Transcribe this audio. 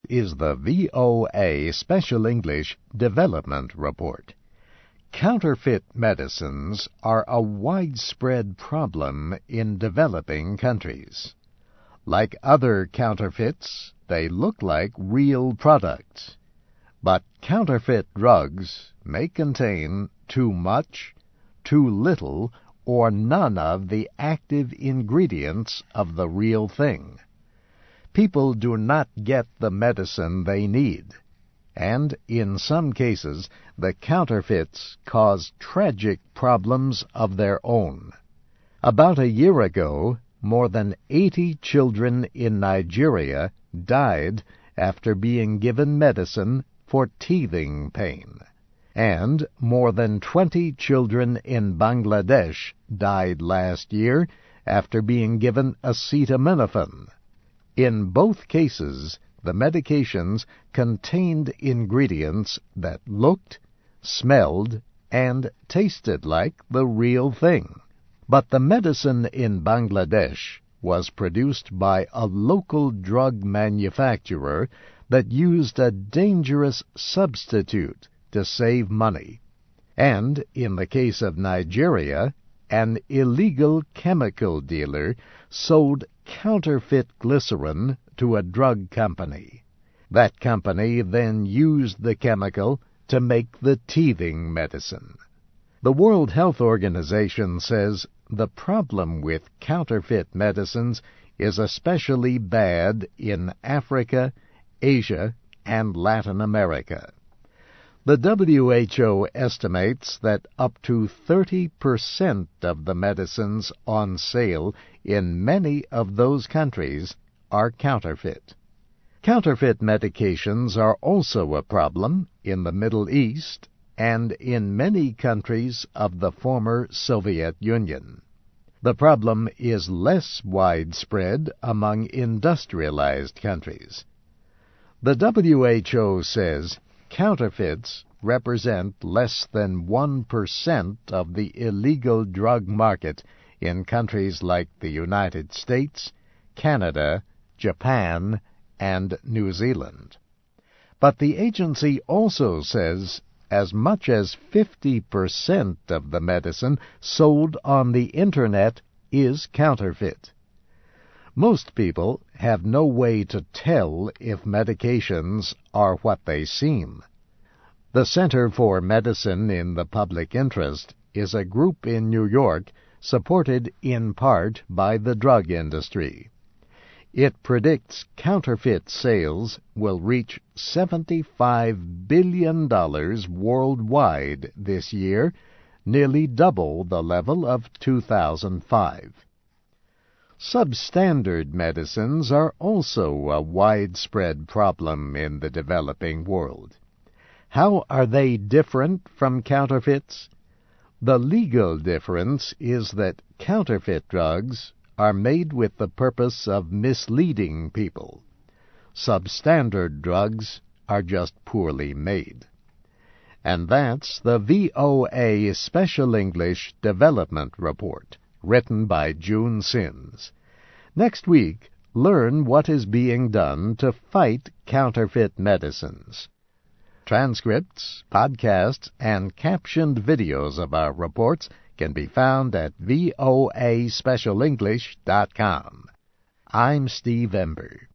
is the VOA Special English Development Report. Counterfeit medicines are a widespread problem in developing countries. Like other counterfeits, they look like real products. But counterfeit drugs may contain too much, too little, or none of the active ingredients of the real thing. People do not get the medicine they need, and in some cases the counterfeits cause tragic problems of their own. About a year ago, more than 80 children in Nigeria died after being given medicine for teething pain, and more than 20 children in Bangladesh died last year after being given acetaminophen. In both cases, the medications contained ingredients that looked, smelled, and tasted like the real thing. But the medicine in Bangladesh was produced by a local drug manufacturer that used a dangerous substitute to save money. And in the case of Nigeria, an illegal chemical dealer sold counterfeit glycerin to a drug company. That company then used the chemical to make the teething medicine. The World Health Organization says the problem with counterfeit medicines is especially bad in Africa, Asia, and Latin America. The WHO estimates that up to 30% of the medicines on sale in many of those countries are counterfeit. Counterfeit medications are also a problem in the Middle East and in many countries of the former Soviet Union. The problem is less widespread among industrialized countries. The WHO says counterfeits represent less than 1% of the illegal drug market in countries like the United States, Canada, Japan, and New Zealand. But the agency also says as much as 50% of the medicine sold on the Internet is counterfeit. Most people have no way to tell if medications are what they seem. The Center for Medicine in the Public Interest is a group in New York supported in part by the drug industry. It predicts counterfeit sales will reach $75 billion worldwide this year, nearly double the level of 2005. Substandard medicines are also a widespread problem in the developing world. How are they different from counterfeits? The legal difference is that counterfeit drugs are made with the purpose of misleading people. Substandard drugs are just poorly made. And that's the VOA Special English Development Report, written by June Sins. Next week, learn what is being done to fight counterfeit medicines. Transcripts, podcasts, and captioned videos of our reports can be found at voaspecialenglish.com. I'm Steve Ember.